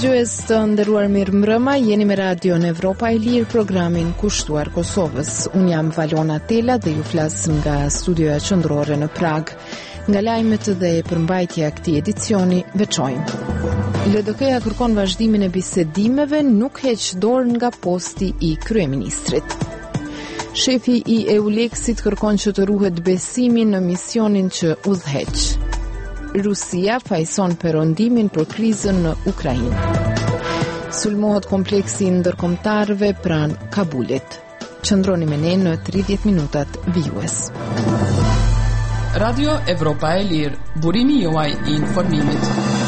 Dëgjues të nderuar, mirëmbrëma, jeni me Radio në Evropa e Lirë, programin kushtuar Kosovës. Unë jam Valona Tela dhe ju flas nga studioja qendrore në Prag. Nga lajmet dhe përmbajtja e këtij edicioni veçojmë. LDK-ja kërkon vazhdimin e bisedimeve, nuk heq dorë nga posti i kryeministrit. Shefi i EULEX-it kërkon që të ruhet besimi në misionin që udhëheq. Rusia fajson perëndimin për krizën në Ukrainë. Sulmohet kompleksi ndërkombëtarëve pranë Kabulit. Qëndroni me ne në 30 minutat vijues. Radio Evropa e Lirë, burimi juaj i informimit.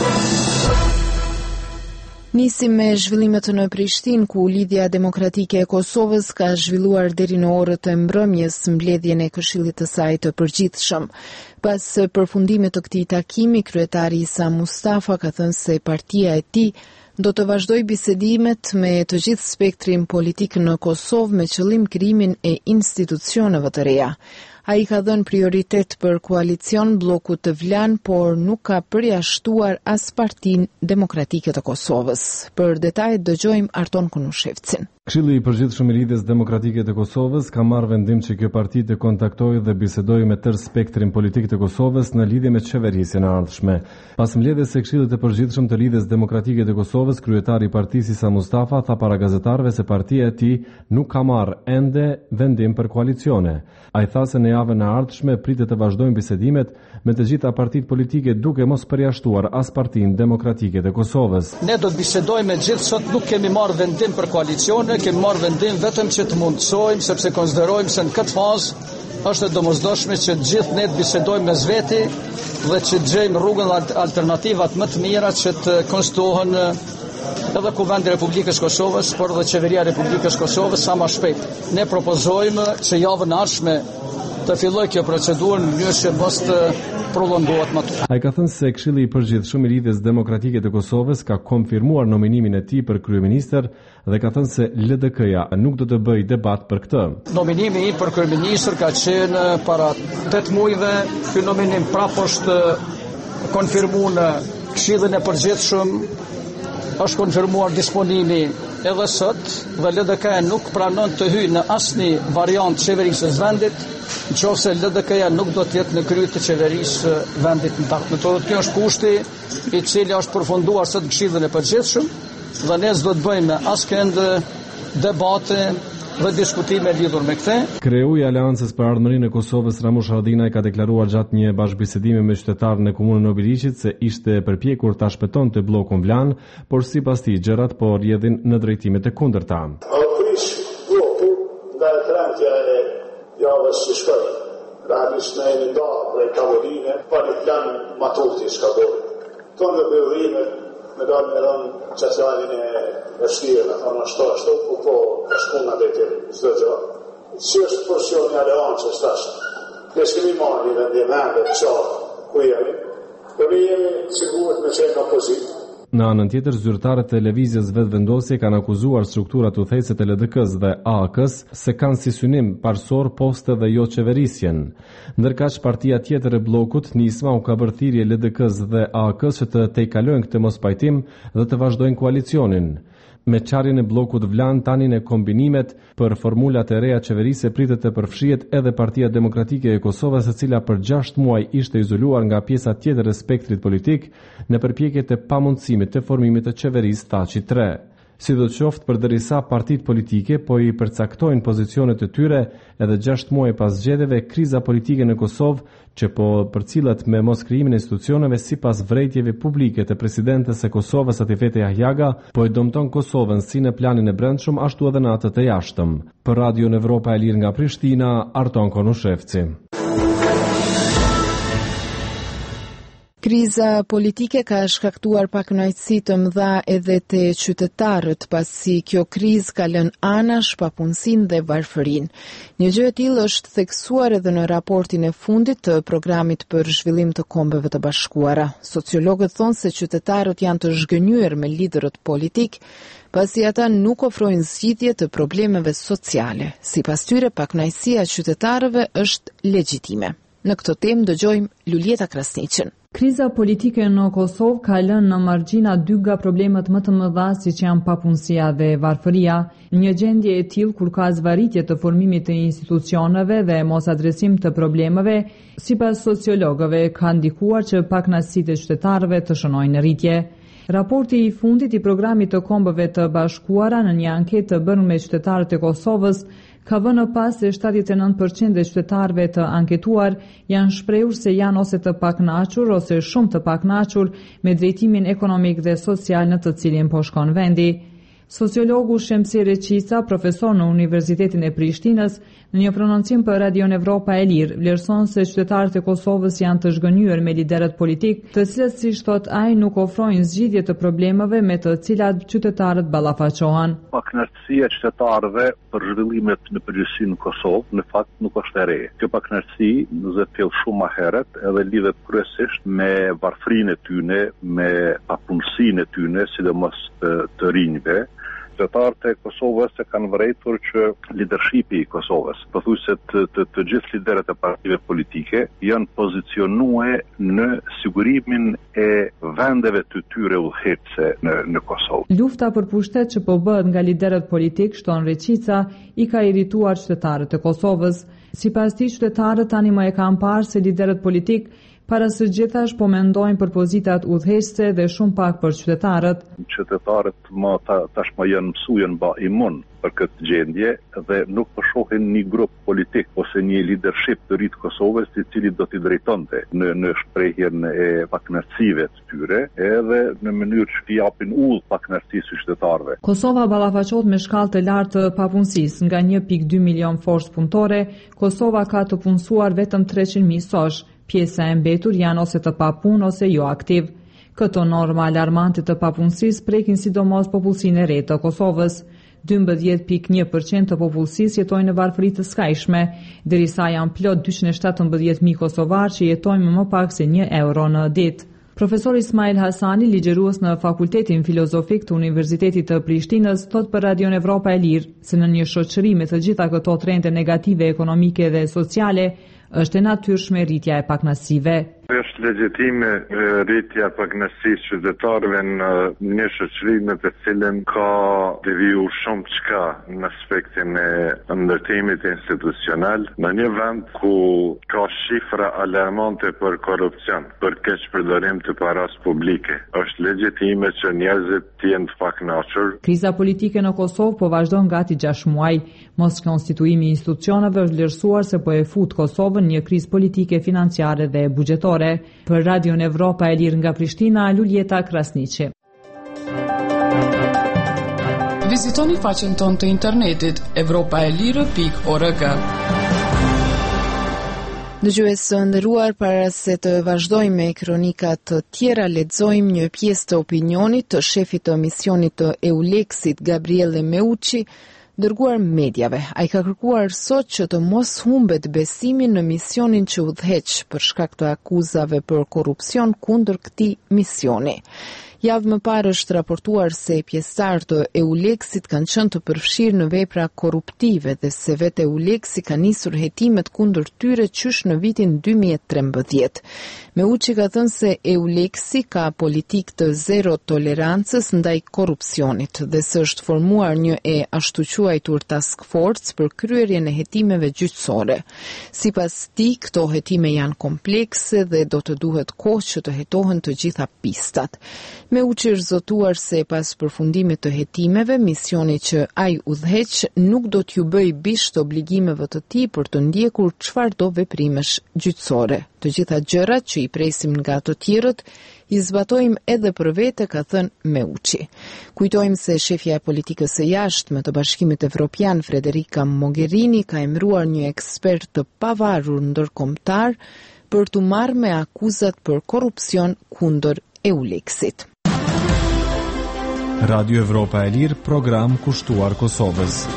Nisim me zhvillimet në Prishtinë, ku Lidhja Demokratike e Kosovës ka zhvilluar deri në orët e mbrëmjes mbledhjen e Këshillit të saj të përgjithshëm. Pas përfundimit të këtij takimi, kryetari Isa Mustafa ka thënë se partia e tij do të vazhdojë bisedimet me të gjithë spektrin politik në Kosovë me qëllim krijimin e institucioneve të reja. Ai ka dhënë prioritet për koalicion bllokut të Vlan, por nuk ka përjashtuar as Partinë Demokratike të Kosovës. Për detajet dëgjojmë Arton Kunushevcin. Këshilli i Përgjithshëm i Lidhjes Demokratike të Kosovës ka marrë vendim që kjo parti të kontaktojë dhe bisedojë me tërë spektrin politik të Kosovës në lidhje me qeverisjen e ardhshme. Pas mbledhjes së Këshillit të Përgjithshëm të Lidhjes Demokratike të Kosovës, kryetari i partisë Isa Mustafa tha para gazetarëve se partia e tij nuk ka marrë ende vendim për koalicione. Ai tha se në javën e ardhshme pritet të vazhdojnë bisedimet me të gjitha partitë politike, duke mos përjashtuar as Partinë Demokratike të Kosovës. Ne do të bisedojmë me gjithë, sot nuk kemi marrë vendim për koalicione, kemi marrë vendim vetëm që të mundsojmë, sepse konsiderojmë se në këtë fazë është e domosdoshme që gjithë ne të bisedojmë mes veti dhe që të gjejmë rrugën alternativat më të mira që të konstituohen edhe Kuvendi i Republikës Kosovës, por dhe Qeveria e Republikës Kosovës sa më shpejt. Ne propozojmë që javën e ardhshme të fillojë kjo procedurë në mënyrë që mos të prolongohet më tepër. Ai ka thënë se Këshilli i Përgjithshëm i Lidhjes Demokratike të Kosovës ka konfirmuar nominimin e tij për kryeministër dhe ka thënë se LDK-ja nuk do të bëjë debat për këtë. Nominimi i për kryeministër ka qenë para 8 muajve. Ky nominim prapë është konfirmuar në Këshillin e Përgjithshëm, është konfirmuar disponimi edhe sot dhe LDK-ja nuk pranon të hyjë në asnjë variant qeverisë së vendit, nëse LDK-ja nuk do të jetë në krye të qeverisë vendit në takt. Kjo është kushti i cili është përfunduar sot në Këshillin e Përgjithshëm dhe ne s'do të bëjmë askënd debate dhe diskutime lidhur me këtë. Kreu i Aleancës për Ardhmërinë e Kosovës, Ramush Haradinaj, ka deklaruar gjatë një bashkëbisedimi me qytetarën e komunën e Obiliqit se ishte përpjekur ta shpëtonte bllokun Vlan, por sipas tij gjërat po rrjedhin në drejtime të kundërta. Prish bllokun nga trantja e javës që shkoi. Realisht në një dalë prej Kavoline, pa një plan matuti s'ka bërë. Tonë dhe bëllime me dalë me rënë qëtjalin e vështirë, në thonë ashtu, po shkuna dhe të zdo gjë. Si është porsioni aleancës tash? Ne s'kemi marrë një vendimende të qartë ku jemi, por ne jemi sigurët me qenë opozitë. Në anën tjetër, zyrtarët e televizjes vetëvendosje kanë akuzuar strukturat udhëheqëse të LDK-s dhe AK-s se kanë si synim parsor poste dhe jo qeverisjen. Ndërkaq partia tjetër e bllokut, Nisma, u ka bërë thirrje LDK-s dhe AK-s që të tejkalojnë këtë mospajtim dhe të vazhdojnë koalicionin. Me çarjen e bllokut Vlan, tani në kombinimet për formulat e reja qeverisë pritet të përfshihet edhe Partia Demokratike e Kosovës, e cila për 6 muaj ishte izoluar nga pjesa tjetër e spektrit politik në përpjekje të pamundësimit të formimit të qeverisë Thaçi 3. Sidoqoftë, përderisa partitë politike po i përcaktojnë pozicionet e tyre edhe 6 muaj pas zgjedhjeve, kriza politike në Kosovë, që po përcillet me mos krijimin e institucioneve sipas vërejtjeve publike të presidentes së Kosovës Atifete Jahjaga, po e dëmton Kosovën si në planin e brendshëm ashtu edhe në atë të jashtëm. Për Radio Evropa e Lirë nga Prishtina, Arton Konushevci. Kriza politike ka shkaktuar pakënaqësi të mëdha edhe te qytetarët, pasi kjo krizë ka lënë anash papunësinë dhe varfërinë. Një gjë e tillë është theksuar edhe në raportin e fundit të programit për zhvillim të Kombeve të Bashkuara. Sociologët thonë se qytetarët janë të zhgënjur me liderët politik, pasi ata nuk ofrojnë zgjidhje të problemeve sociale. Sipas tyre, pakënaqësia e qytetarëve është legjitime. Në këtë temë dëgjojmë Lulieta Krasniqin. Kriza politike në Kosovë ka lënë në margjina dy nga problemet më të mëdha siç janë papunësia dhe varfëria, një gjendje e tillë kur ka zvarritje të formimit të institucioneve dhe mos adresim të problemeve, sipas sociologëve ka ndikuar që pakënaqësitë e qytetarëve të shënojnë në rritje. Raporti i fundit i programit të Kombëve të Bashkuara në një anketë të bërë me qytetarët e Kosovës ka vënë pas se 79% e qytetarëve të anketuar janë shprehur se janë ose të pakënaqur ose shumë të pakënaqur me drejtimin ekonomik dhe social në të cilin po shkon vendi. Sociologu Shemsi Reqisa, profesor në Universitetin e Prishtinës, në një prononcim për Radio Evropa e Lirë, vlerëson se qytetarët e Kosovës janë të zhgënjur me liderët politik, të cilët, siç thot ai, nuk ofrojnë zgjidhje të problemeve me të cilat qytetarët ballafaqohen. Pakënaqësia e qytetarëve për zhvillimet në përgjithësi në Kosovë në fakt nuk është e re. Kjo pakënaqësi do të shumë më herët edhe lidhet kryesisht me varfërinë e tyre, me papunësinë e tyre, sidomos të rinjve. Qytetarët e Kosovës e kanë vërejtur që lidershipi i Kosovës, pothuajse të gjithë liderët e partive politike janë pozicionuar në sigurimin e vendeve të tyre udhëheqëse në Kosovë. Lufta për pushtet që po bëhet nga liderët politik, shton Reqica, i ka irrituar qytetarët e Kosovës. Sipas tij, qytetarët tani më e kanë parë se liderët politik para së gjithash po mendojnë për pozitat udhëheqëse dhe shumë pak për qytetarët. Qytetarët tashmë janë mësuar ba imun për këtë gjendje dhe nuk po shohin një grup politik ose një leadership të ri të Kosovës i cili do t'i drejtonte në shprehjen e pakënaqësive të tyre edhe në mënyrë që t'i japin udhë pakënaqësisë qytetarëve. Kosova ballafaqohet me shkallë të lartë të papunësisë, nga 1.2 milion forcë punëtore, Kosova ka të punësuar vetëm 300.000 sosh. Pjesa e mbetur janë ose të papunë ose jo aktiv. Këto norma alarmante të papunësisë prekin sidomos popullsinë e re të Kosovës. 12.1% të popullsisë jetojnë në varfëri të skajshme, derisa janë plot 217.000 kosovarë që jetojnë me më pak se €1 në ditë. Profesor Ismail Hasani, ligjerues në Fakultetin Filozofik të Universitetit të Prishtinës, thot për Radio Evropa e Lirë se në një shoqëri me të gjitha këto trende negative ekonomike dhe sociale, është e natyrshme rritja e pakënaqësive. Është legjitime rritja e pakënaqësisë qytetarëve në një shoqëri në të cilën ka deviju shumë çka në aspektin e ndërtimit institucional, në një vend ku ka shifra alarmante për korrupsion, për keqpërdorim të paras publike. Është legjitime që njerëzit të jenë të pakënaqur. Kriza politike në Kosovë po vazhdon gati 6 muaj. Mos konstituimi i institucioneve është vlerësuar se po e fut Kosovën një krizë politike, financiare dhe buxhetore. Për Radio Evropa e Lirë nga Prishtina, Luljeta Krasniqi. Vizitoni faqen tonë të internetit evropaelire.org. Dëgjues së nderuar, para se të vazhdojmë me kronikat të tjera, lexojmë një pjesë të opinionit të shefit të misionit të EULEX-it, Gabriele Meucci, dërguar mediave. Ai ka kërkuar sot që të mos humbet besimi në misionin që udhëheq për shkak të akuzave për korrupsion kundër këtij misioni. Javë më parë është raportuar se pjesëtarë të EULEX-it kanë qenë të përfshirë në vepra korruptive dhe se vetë EULEX-i ka nisur hetimet kundër tyre qysh në vitin 2013. Meucci ka thënë se EULEX-i ka politikë të zero tolerancës ndaj korrupsionit dhe se është formuar një e ashtu quajtur task force për kryerjen e hetimeve gjyqësore. Sipas tij, këto hetime janë komplekse dhe do të duhet kohë që të hetohen të gjitha pistat. Meucci është zotuar se pas përfundimit të hetimeve, misioni që ai udhëheq nuk do t'ju bëj bisht obligimeve të tij për të ndjekur çfarëdo veprimesh gjyqësore. Të gjitha gjërat që i presim nga të tjerët, i zbatojmë edhe për vete, ka thënë Meucci. Kujtojmë se shefja e politikës së jashtme të Bashkimit Evropian, Federica Mogherini, ka emëruar një ekspert të pavarur ndërkombëtar për të marrë me akuzat për korrupsion kundër EULEX-it. Radio Evropa e Lirë, program kushtuar Kosovës.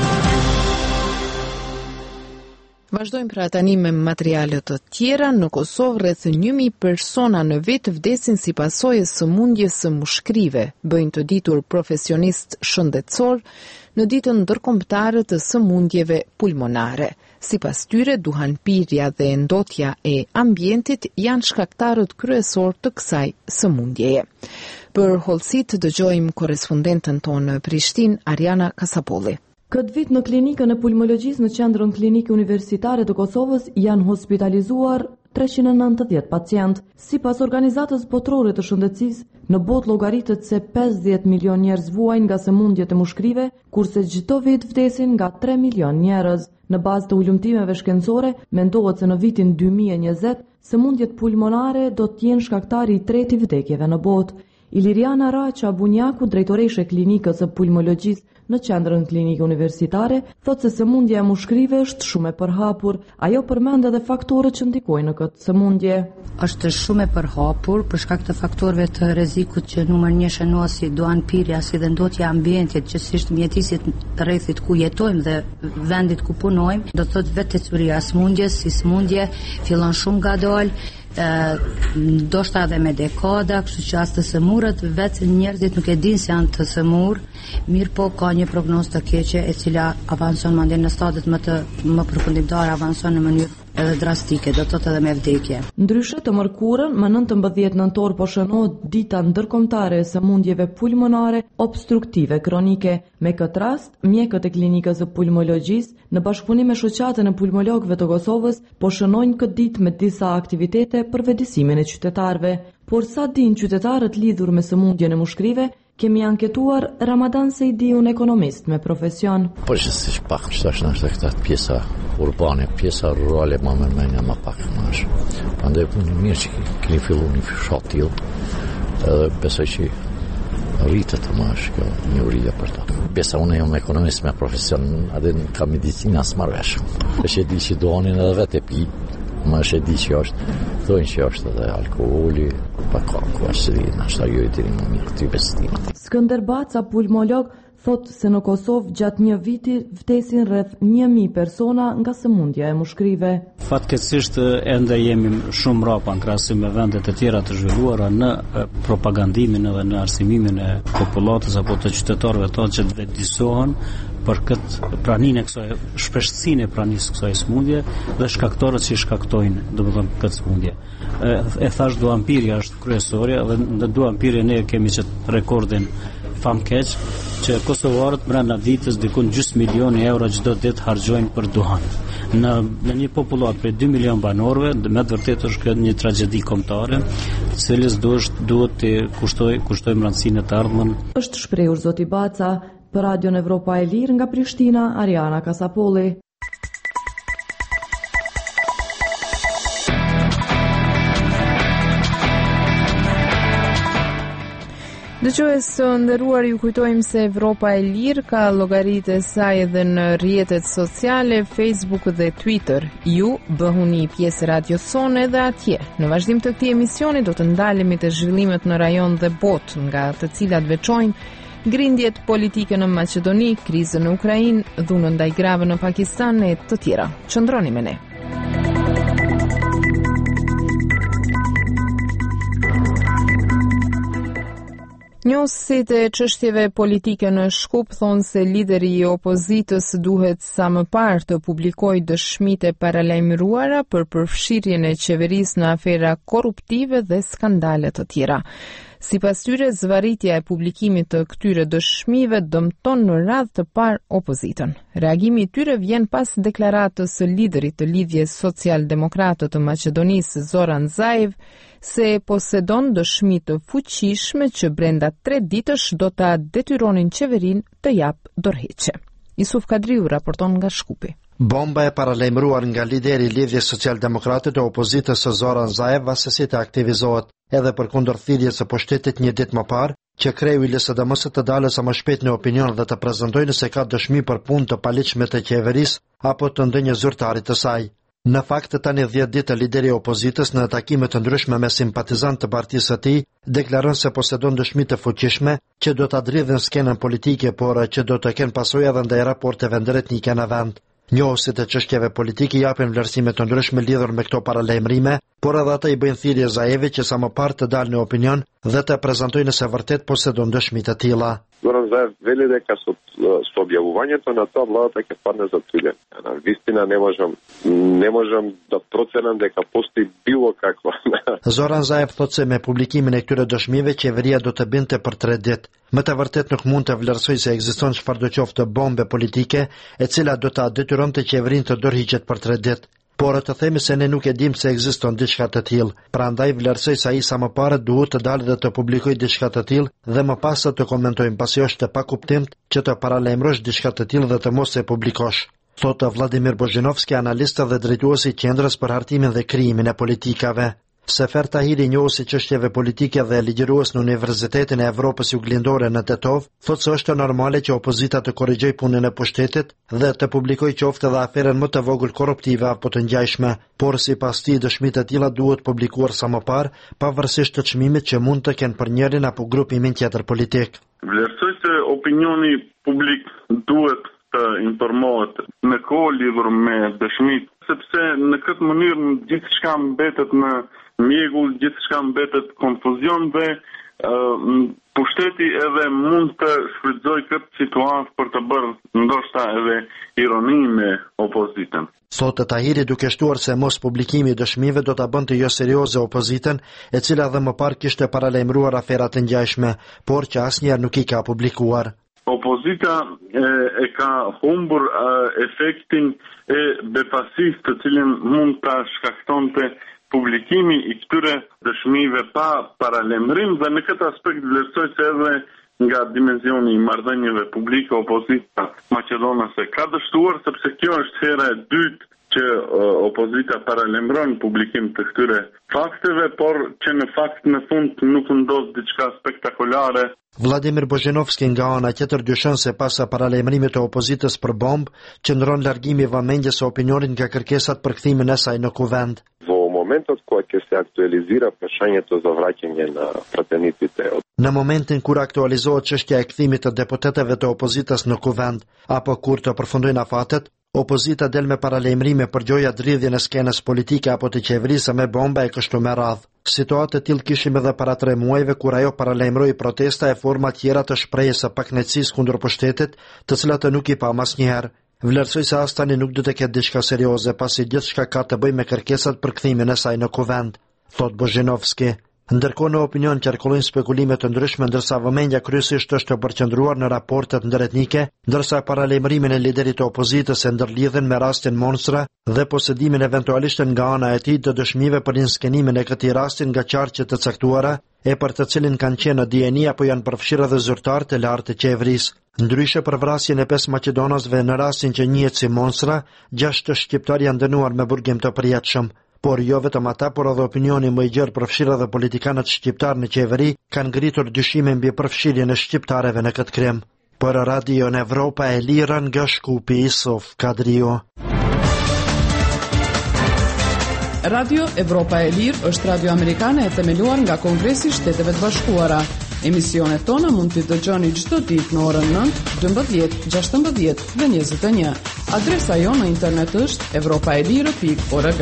Vazhdojmë pra tani me materiale të tjera. Në Kosovë rreth 1000 persona në vit vdesin si pasojë së sëmundjes së mushkrive, bëjnë të ditur profesionist shëndetësor në ditën ndërkombëtare të sëmundjeve pulmonare. Sipas tyre, duhanpirja dhe ndotja e ambientit janë shkaktarët kryesor të kësaj sëmundjeje. Për hollësit dëgjojmë korrespondentën tonë në Prishtinë, Ariana Kasapolli. Këtë vit në klinikën e pulmologjisë në qendrën klinike universitare të Kosovës janë hospitalizuar 390 pacient. Sipas Organizatës Botërore të Shëndetësisë, në botë llogaritet se 50 milion njerëz vuajnë nga sëmundjet e mushkrive, kurse çdo vit vdesin nga 3 milion njerëz. Në bazë të ulëmtimeve shkencore, mendohet se në vitin 2020 sëmundjet pulmonare do të jenë shkaktari i tretë i vdekjeve në botë. Iliriana Raqa Bunjaku, drejtoreshe e klinikës së pulmologjisë në qendrën klinike universitare, thotë se sëmundja e mushkrive është shumë e përhapur. Ajo përmend edhe faktorët që ndikojnë në këtë sëmundje. Është shumë e përhapur për shkak të faktorëve të rrezikut që numër 1 shënohet si duanpirja, si dhe ndotja e ambientit, gjithsesi mjedisit të rrethit ku jetojmë dhe vendit ku punojmë. Do thotë vetë tecuria e sëmundjes, si sëmundje fillon shumë ngadalë, ndoshta edhe me dekada, kështu që as të sëmurët vetë njerëzit nuk e dinë se janë të sëmur, mirë po ka një prognozë të keqe e cila avanson mandej në stadiet më përfundimtare, avanson në mënyrë edhe drastike, do të thotë edhe me vdekje. Ndryshe të mërkurën, më 19 nëntor po shënohet dita ndërkombëtare e sëmundjeve pulmonare obstruktive kronike. Me këtë rast, mjekët e klinikës së pulmologjisë në bashkëpunim me shoqatën e pulmologëve të Kosovës po shënojnë këtë ditë me disa aktivitete për vetëdijsimin e qytetarëve. Por sa dinë qytetarët lidhur me sëmundjen e mushkrive, kemi anketuar Ramadan Sejdiun, ekonomist me profesion. Po që pak është këta pjesa urbane, pjesa rurale më mërmenja më pak mash. Prandaj punë mirë që keni filluar një fshat tillë, edhe besoj që rritet të mash kjo njohuria për ta. Besa unë jam ekonomist me profesion, edhe ka medicina s'marrësh. Është e di që donin edhe vetë pi, më është e di që është, thonë që është edhe alkooli, pa kako, është di, nashta jo i diri më mirë këty bestimet. Skënder Baca, pulmolog, thot se në Kosovë gjatë një viti vdesin rreth 1000 persona nga sëmundja e mushkrive. Fatkeqësisht ende jemi shumë mrapa në krahasim me vendet e tjera të zhvilluara në propagandimin edhe në arsimimin e popullatës apo të qytetarëve tonë që të vetëdijsohen për këtë praninë e kësaj, shpeshtësinë e pranisë kësaj sëmundje dhe shkaktorët që shkaktojnë, domethënë këtë sëmundje. E thash duanpirja është kryesorja dhe në duanpirje ne kemi që rekordin famkeq që kosovarët brenda ditës dikun gjysmë milioni euro çdo ditë harxojnë për duhan. Në një popullat prej 2 milion banorëve, me të vërtetë është kjo një tragjedi kombëtare, të cilës duhet të kushtojmë rëndësinë të ardhmen. Është shprehur zoti Baca për Radion Evropa e Lirë nga Prishtina, Ariana Kasapolli. Dëgjues të nderuar, ju kujtojmë se Evropa e Lirë ka llogaritë e saj edhe në rrjetet sociale, Facebook dhe Twitter. Ju bëhuni pjesë radios sonë edhe atje. Në vazhdim të këtij emisioni do të ndalemi te zhvillimet në rajon dhe botë, nga të cilat veçojnë grindjet politike në Maqedoni, krizën në Ukrainë, dhunën ndaj grave në Pakistan e të tjera. Qëndroni me ne. Njohësit e çështjeve politike në Shkup thonë se lideri i opozitës duhet sa më parë të publikojë dëshmitë e paralajmëruara për përfshirjen e qeverisë në afera korruptive dhe skandale të tjera. Sipas tyre, zvarritja e publikimit të këtyre dëshmive dëmton në radhë të parë opozitën. Reagimi i tyre vjen pas deklaratës së liderit të lidhjes social-demokrate të Maqedonisë, Zoran Zaev, se posedon dëshmi të fuqishme që brenda 3 ditësh do ta detyronin qeverinë të japë dorëheqje. Isuf Kadriu raporton nga Shkupi. Bomba e paralajmëruar nga lideri i lidhjes social-demokrate të opozitës së Zoran Zaev vasësi të aktivizohet edhe përkundër thirrjes së pushtetit një ditë më parë, që kreu i LSDM-s të dalë sa më shpejt në opinion dhe të prezantojë nëse ka dëshmi për punë të paligjshme të qeverisë apo të ndonjë zyrtarit të saj. Në fakt, tani 10 ditë lideri i opozitës në takime të ndryshme me simpatizantë të partisë së tij deklaron se posedon dëshmi të fuqishme që do ta dridhin skenën politike, por që do të kenë pasojë edhe ndaj raporteve ndërtnike në vend. Njohësit e çështjeve politike japin vlerësime të ndryshme lidhur me këto paralajmërime, por edhe ata i bëjnë thirrje Zaevit që sa më parë të dalë në opinion dhe të prezantojnë nëse vërtet posedon dëshmi të tilla. Zoran Zaev veli дека со објавувањето на тоа владата ќе падне за тюлен. Вистина не можам да проценам дека постои било каква. Zoran Zaev thotë se me publikimin e këtyre dëshmive qeveria do të binte për 3 ditë. Më të vërtet nuk mund të vlerësoj se ekziston çfarëdo qoftë bombe politike e cila do ta detyronte qeverinë të dorëhiqet për 3 ditë. Por të themi se ne nuk e dim se ekziston diçka të tillë. Prandaj vlerësoj se ai sa më parë duhet të dalë dhe të publikojë diçka të tillë dhe më pas të komentojmë, pasi është e pakuptimt që të paralajmërosh diçka të tillë dhe të mos e publikosh. Thotë Vladimir Bozhinovski, analist dhe drejtuesi i Qendrës për Hartimin dhe Krijimin e Politikave. Sefer Tahiri, njohësi çështjeve politike dhe ligjërues në Universitetin e Evropës Juglindore në Tetov, thotë se është normale që opozita të korrigjojë punën e pushtetit dhe të publikojë qoftë edhe aferën më të vogël korruptive apo të ngjajshme, por sipas tij dëshmitë e tilla duhet publikuar sa më parë, pavarësisht të çmimit që mund të kenë për njërin apo grupimin tjetër politik. Vlerësoj se opinioni publik duhet të informohet në kohë lidhur me dëshmitë, sepse në këtë mënyrë gjithçka mbetet në mjegull, gjithçka mbetet konfuzion dhe pushteti edhe mund të shfrytëzoj këtë situatë për të bërë ndoshta edhe ironi me opozitën. Thotë Tahiri, duke shtuar se mos publikimi i dëshmive do ta bënte jo serioze opozitën, e cila edhe më parë kishte paralajmëruar afera të ngjashme, por që asnjëherë nuk i ka publikuar. Opozita e ka humbur efektin e befasisë të cilin mund ta shkaktonte publikimi i këtyre dëshmive pa paralajmërim dhe në këtë aspekt vlerësoj se edhe nga dimensioni i marrëdhënieve publike opozita maqedonase ka dështuar, sepse kjo është hera e dytë që opozita paralajmëron publikim të këtyre fakteve, por që në fakt në fund nuk ndodh diçka spektakolare. Vladimir Bozhinovski nga ana tjetër dyshon se pas paralajmërimit të opozitës për bombë, qëndron largimi i vëmendjes së opinionit nga kërkesat për kthimin e saj në kuvend. Momentet kога se aktualizira prashanje të zavraćenja në fraternit video. Në momentin kur aktualizohet çështja e kthimit të deputetëve të opozitës në kuvend, apo kur të përfundojnë afatet, opozita del me paralajmërime për gjoja dridhjen e skenës politike apo të qeverisë me bomba e kështu me radhë. Situatë e tillë kishim edhe para 3 muajve kur ajo paralajmëroi protesta e forma tjera të shprehjes së pakënaqësisë kundër pushtetit, të cilat nuk i pa asnjëherë. Vlerësoj se as tani nuk do të ketë diçka serioze, pasi gjithçka ka të bëjë me kërkesat për kthimin e saj në kuvend, thot Bozhinovski. Ndërkohë në opinion qarkullojnë spekulime të ndryshme, ndërsa vëmendja kryesisht është të përqendruar në raportet ndëretnike, ndërsa paralajmërimin e liderit të opozitës e ndërlidhen me rastin Monstra dhe posedimin eventualisht nga ana e tij të dëshmive për inskenimin e këtij rasti nga qarqe të caktuara, e për të cilin kanë qenë në dieni apo janë përfshirë edhe zyrtarë të lartë të qeverisë. Ndryshe për vrasjen e 5 maqedonasve në rastin që njihet si Monstra, 6 shqiptar janë dënuar me burgim të përjetshëm. Por jo vetëm ata, por edhe opinioni më i gjerë përfshirë edhe politikanët shqiptar në qeveri kanë ngritur dyshime mbi përfshirjen e shqiptarëve në këtë krim. Për Radio Evropa e Lira nga Shkupi, Isuf Kadrio. Radio Evropa e Lirë është radio amerikane e themeluar nga Kongresi i Shteteve të Bashkuara. Emisionet tona mund t'i dëgjoni çdo ditë në orën 9, 12, 16 dhe 21. Adresa jonë në internet është evropaelire.org.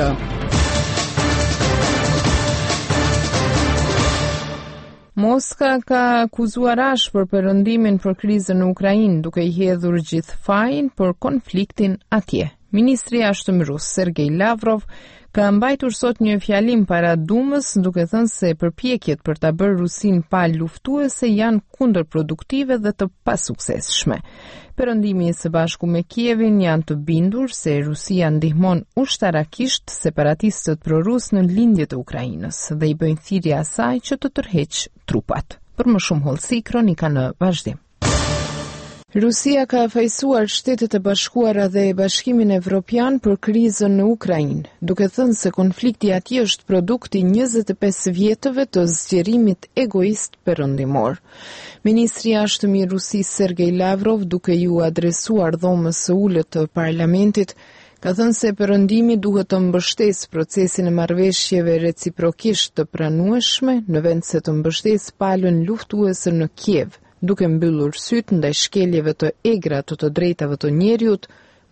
Moska ka akuzuar Rash për perëndimin për krizën në Ukrainë, duke I hedhur gjithë fajin për konfliktin atje. Ministri I Jashtëm rus Sergej Lavrov ka mbajtur sot një fjalim para Dumës, duke thënë se përpjekjet për ta bërë Rusinë pa luftuese janë kundërproduktive dhe të pasuksesshme. Perëndimi I Së Bashku me Kievin janë të bindur se Rusia ndihmon ushtarakisht separatistët prorus në lindje të Ukrainës dhe I bëjnë thirrje asaj që të tërheqë trupat. Për më shumë hollësi, kronika në vazhdim. Rusia ka fajsuar Shtetet e Bashkuara dhe Bashkimin Evropian për krizën në Ukrainë, duke thënë se konflikti atje është produkt I 25 vjetëve të zgjerimit egoist perëndimor. Ministri I Jashtëm I Rusisë Sergej Lavrov, duke ju adresuar dhomës së ulët të parlamentit, ka thënë se perëndimi duhet të mbështesë procesin e marrëveshjeve reciprokisht të pranueshme në vend se të mbështesë palën luftuese në Kiev, duke mbyllur syt ndaj shkeljeve të egra të drejtave të njeriut,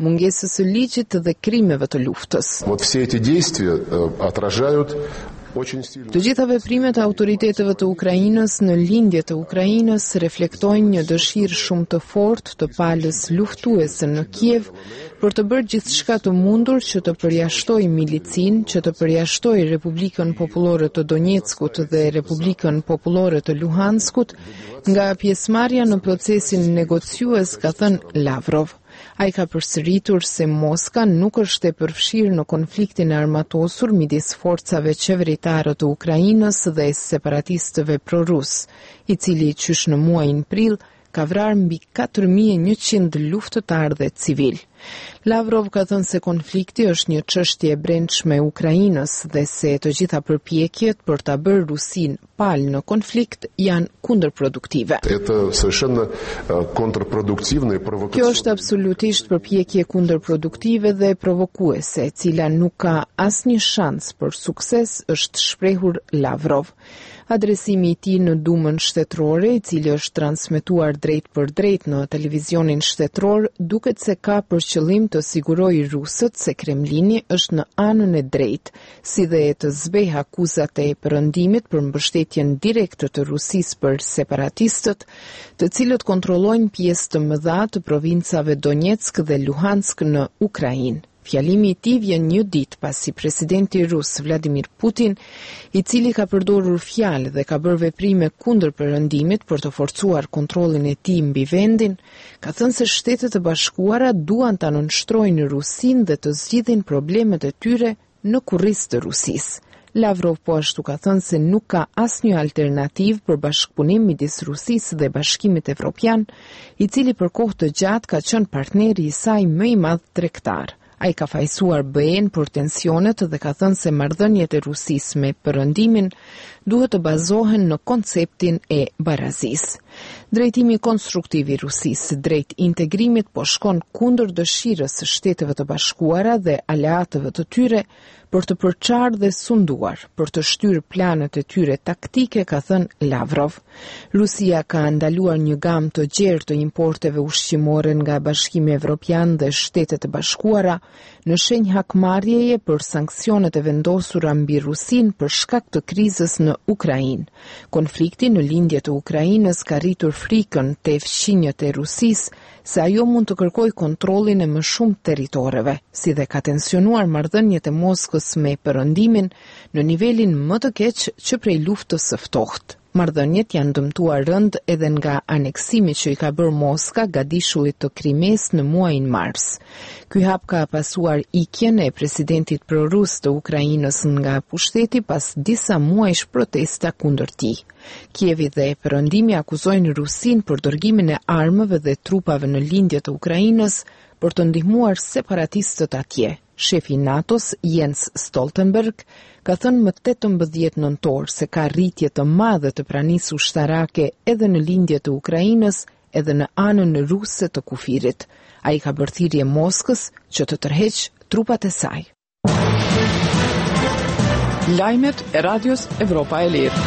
mungesës së ligjit dhe krimeve të luftës. Вот все эти действия отражают Të gjitha veprimet e autoriteteve të Ukrainës në lindje të Ukrainës reflektojnë një dëshirë shumë të fortë të palës luftuese në Kiev për të bërë gjithçka të mundur që të përjashtojë milicin, që të përjashtojë Republikën Popullore të Donetskut dhe Republikën Popullore të Luhanskut nga pjesëmarrja në procesin negociues, ka thënë Lavrov. Ai ka përsëritur se Moska nuk është e përfshirë në konfliktin e armatosur midis forcave qeveritare të Ukrainës dhe separatistëve prorus, i cili qysh në muajin prill ka vrarë mbi 4100 luftëtar dhe civil. Lavrov ka thënë se konflikti është një çështje e brendshme e Ukrainës dhe se të gjitha përpjekjet për ta bërë Rusinë palë në konflikt janë kundërproduktive. Kjo është absolutisht përpjekje kundërproduktive dhe provokuese, e cila nuk ka asnjë shans për sukses, është shprehur Lavrov. Adresimi i tij në Dumën shtetërore, i cili është transmetuar drejt për drejt në televizionin shtetëror, duket se ka për qëllim të sigurojë rusët se Kremlini është në anën e drejtë, si dhe të zbehë akuzat e perëndimit për mbështetjen direkte të Rusisë për separatistët, të cilët kontrollojnë pjesë të mëdha të provincave Donetsk dhe Luhansk në Ukrainë. Fjalimi i tij vjen një ditë pasi presidenti rus Vladimir Putin, i cili ka përdorur fjalë dhe ka bërë veprime kundër perëndimit për të forcuar kontrollin e tij mbi vendin, ka thënë se Shtetet e Bashkuara duan ta nënshtrojnë Rusinë dhe të zgjidhin problemet e tyre në kurriz të Rusisë. Lavrov po ashtu ka thënë se nuk ka asnjë alternativë për bashkëpunim midis Rusisë dhe Bashkimit Evropian, i cili për kohë të gjatë ka qenë partneri i saj më i madh tregtar. Ai ka fajsuar BE-n për tensionet dhe ka thënë se marrëdhëniet e Rusisë me perëndimin duhet të bazohen në konceptin e barazisë. Drejtimi konstruktiv i Rusisë drejt integrimit po shkon kundër dëshirës së Shteteve të Bashkuara dhe aleatëve të tyre për të përçarë dhe sunduar, për të shtyrë planet e tyre taktike, ka thënë Lavrov. Rusia ka ndaluar një gamë të gjerë të importeve ushqimore nga Bashkimi Evropian dhe Shtetet e Bashkuara në shenjë hakmarrjeje për sanksionet e vendosura mbi Rusinë për shkak të krizës në Ukrainë. Konflikti në lindje të Ukrainës ka rritur frikën te fqinjët e Rusisë se ajo mund të kërkojë kontrollin e më shumë territoreve, si dhe ka tensionuar marrëdhëniet e Moskës me perëndimin në nivelin më të keq që prej luftës së ftohtë. Marrëdhëniet janë dëmtuar rënd edhe nga aneksimi që i ka bërë Moska gadishullit të Krimes në muajin mars. Ky hap ka pasuar ikjen e presidentit prorus të Ukrainës nga pushteti pas disa muajsh protesta kundër tij. Kievi dhe perëndimi akuzojnë Rusinë për dërgimin e armëve dhe trupave në lindje të Ukrainës për të ndihmuar separatistët atje. Shefi NATO-s Jens Stoltenberg ka thënë më 18 nëntor se ka rritje të madhe të pranisë ushtarake edhe në lindje të Ukrainës edhe në anën ruse të kufirit. Ai ka bërë thirrje Moskës që të tërheqë trupat e saj. Lajmet e Radios Evropa e Lirë.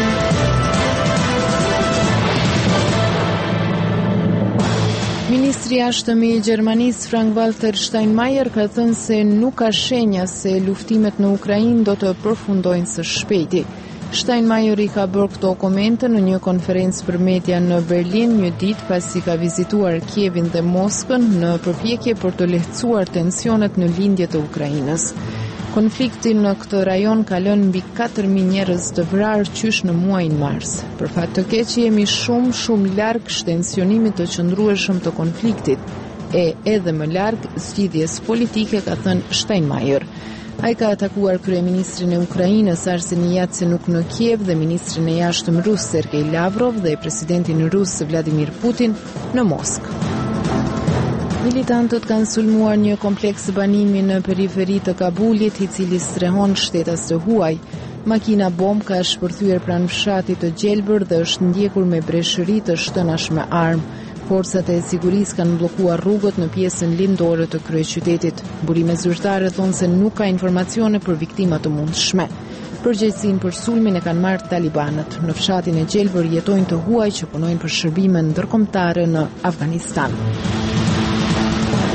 Ministri i jashtëm i Gjermanisë Frank-Walter Steinmeier ka thënë se nuk ka shenja se luftimet në Ukrainë do të përfundojnë së shpejti. Steinmeier i ka bërë këto komente në një konferencë për media në Berlin një ditë pasi ka vizituar Kievin dhe Moskën në përpjekje për të lehtësuar tensionet në lindje të Ukrainës. Konflikti në këtë rajon ka lënë mbi 4000 njerëz të vrarë qysh në muajin mars. Për fat të keq jemi shumë larg shtensionimit të qëndrueshëm të konfliktit e edhe më larg zgjidhjes politike, ka thënë Steinmeier. Ai ka atakuar kryeministrin e Ukrainës Arseni Yatsenuk në Kiev dhe ministrin e jashtëm rus Sergej Lavrov dhe presidentin rus Vladimir Putin në Moskë. Militantët kanë sulmuar një kompleks banimi në periferi të Kabulit, i cili strehon shtetas të huaj. Makina bomb ka shpërthyer pranë fshatit të gjelbër dhe është ndjekur me breshëri të shtënash me armë. Forcat e sigurisë kanë bllokuar rrugët në pjesën lindore të kryeqytetit. Burime zyrtare thonë se nuk ka informacione për viktima të mundshme. Përgjegjësinë për sulmin e kanë marrë talibanët. Në fshatin e gjelbër jetojnë të huaj që punojnë për shërbime ndërkombëtare në Afganistan.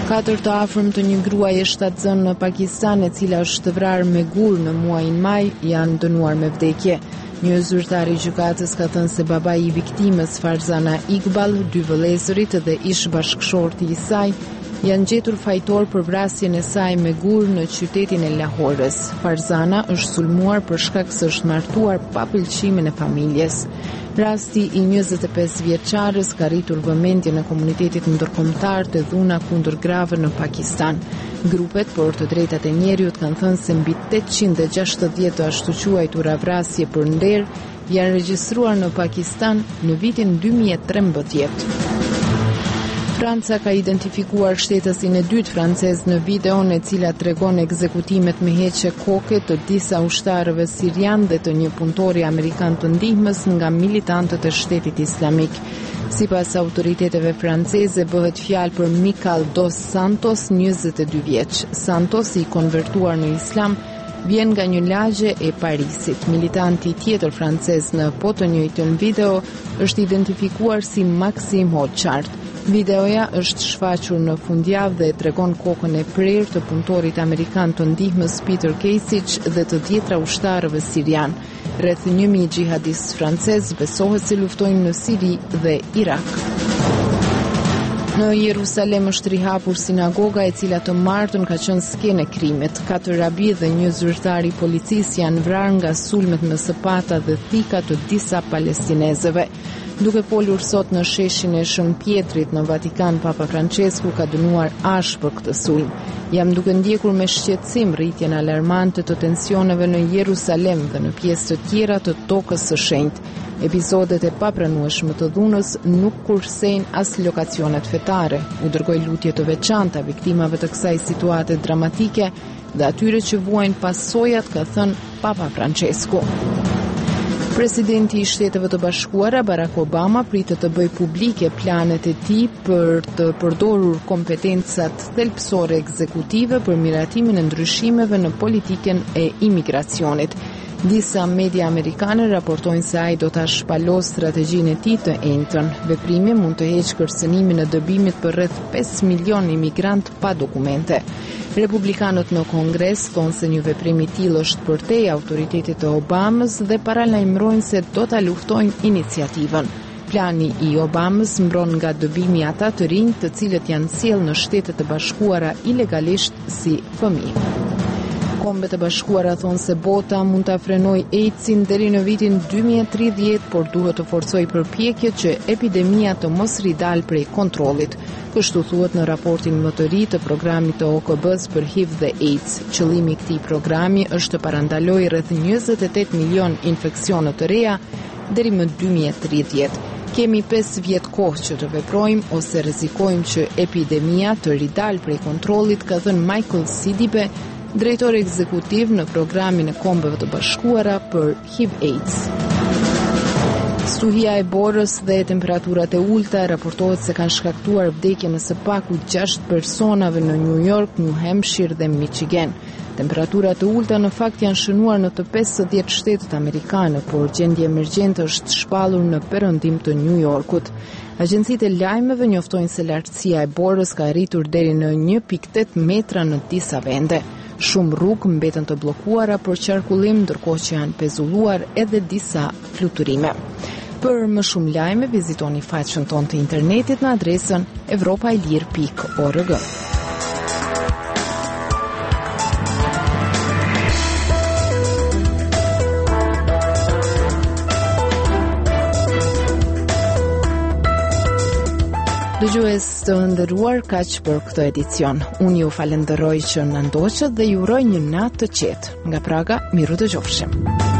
4 të afërm të një gruaje shtatzën në Pakistan, e cila është vrarë me gur në muajin maj, janë dënuar me vdekje. Një zyrtar i gjykatës ka thënë se babai i viktimës, Farzana Iqbal, 2 vëllezërit dhe ish bashkëshorti i saj, janë gjetur fajtor për vrasjen e saj me gur në qytetin e Lahorës. Farzana është sulmuar për shkak se është martuar pa pëlqimin e familjes. Rasti i 25 vjeçares ka rritur vëmendje në komunitetit ndërkombëtar të dhuna kundër grave në Pakistan. Grupet për të drejtat e njeriut kanë thënë se mbi 860 të ashtu quajtura vrasje për nder janë regjistruar në Pakistan në vitin 2013. Franca ka identifikuar shtetësin e dytë francez në videon e cila tregon ekzekutimet me heqje koke të disa ushtarëve sirian dhe të një punëtori amerikan të ndihmës nga militantët e Shtetit Islamik. Sipas autoriteteve franceze bëhet fjalë për Michael dos Santos, 22 vjeç. Santos, i konvertuar në Islam, vjen nga një lagje e Parisit. Militanti tjetër francez në po të njëjtën video është identifikuar si Maxime Hochart. Videoja është shfaqur në fundjavë dhe tregon kokën e prerë të punëtorit amerikan të ndihmës Peter Kasich dhe të 10 ushtarëve sirian. Rreth 1000 xhihadistë francez besohet se luftojnë në Siri dhe Irak. Në Jerusalem është rihapur sinagoga e cila të martën ka qenë skenë e krimit. 4 rabi dhe një zyrtar i policisë janë vrarë nga sulmet me sapata dhe thika të disa palestinezëve. Duke folur sot në sheshin e Shën Pjetrit në Vatikan, Papa Francesku ka dënuar ashpër këtë sulm. Jam duke ndjekur me shqetësim rritjen alarmante të tensioneve në Jerusalem dhe në pjesë të tjera të tokës së shenjtë. Episodet e papranueshme të dhunës nuk kursejnë as lokacionet fetare. U dërgoj lutje të veçanta viktimave të kësaj situate dramatike dhe atyre që vuajnë pasojat, ka thënë Papa Francesku. Presidenti i Shteteve të Bashkuara Barack Obama pritet të bëjë publike planet e tij për të përdorur kompetencat thelbësore ekzekutive për miratimin e ndryshimeve në politikën e imigracionit. Disa media amerikane raportojnë se ai do ta shpalos strategjinë e tij të enjtën. Veprimi mund të heqë kërcënimin e dëbimit për rreth 5 milion imigrant pa dokumente. Republikanët në Kongres thonë se një veprim i tillë është përtej autoritetit të Obamës dhe paralajmërojnë se do ta luftojnë iniciativën. Plani i Obamës mbron nga dëbimi ata të rinj të cilët janë sjellë në Shtetet e Bashkuara ilegalisht si fëmijë. Kombet e Bashkuara thonë se bota mund ta frenojë AIDS-in deri në vitin 2030, por duhet të forcojë përpjekjet që epidemia të mos ridal prej kontrollit. Kështu thuhet në raportin më të ri të programit të OKB-s për HIV dhe AIDS. Qëllimi i këtij programi është të parandalojë rreth 28 milion infeksione të reja deri më 2030. Kemi 5 vjet kohë që të veprojmë ose rrezikojmë që epidemia të ridal prej kontrollit, ka thënë Michael Sidibe, drejtor ekzekutiv në programin e Kombeve të Bashkuara për HIV/AIDS. Stuhia e borës dhe temperaturat e ulta raportohet se kanë shkaktuar vdekjen e së paku 6 personave në New York, New Hampshire dhe Michigan. Temperaturat e ulta në fakt janë shënuar në të 50 shtetet amerikane, por gjendje emergjente është shpallur në perëndim të New Yorkut. Agjencitë e lajmeve njoftojnë se lartësia e borës ka arritur deri në 1.8 metra në disa vende. Shumë rrugë mbeten të bllokuara për qarkullim, ndërkohë që janë pezulluar edhe disa fluturime. Për më shumë lajme, vizitoni faqen tonë të internetit në adresën europailir.org. Dëgjues të nderuar, kaq për këtë edicion. Unë ju falenderoj që na ndoqët dhe ju uroj një natë të qetë. Nga Praga, miru dëgjofshim.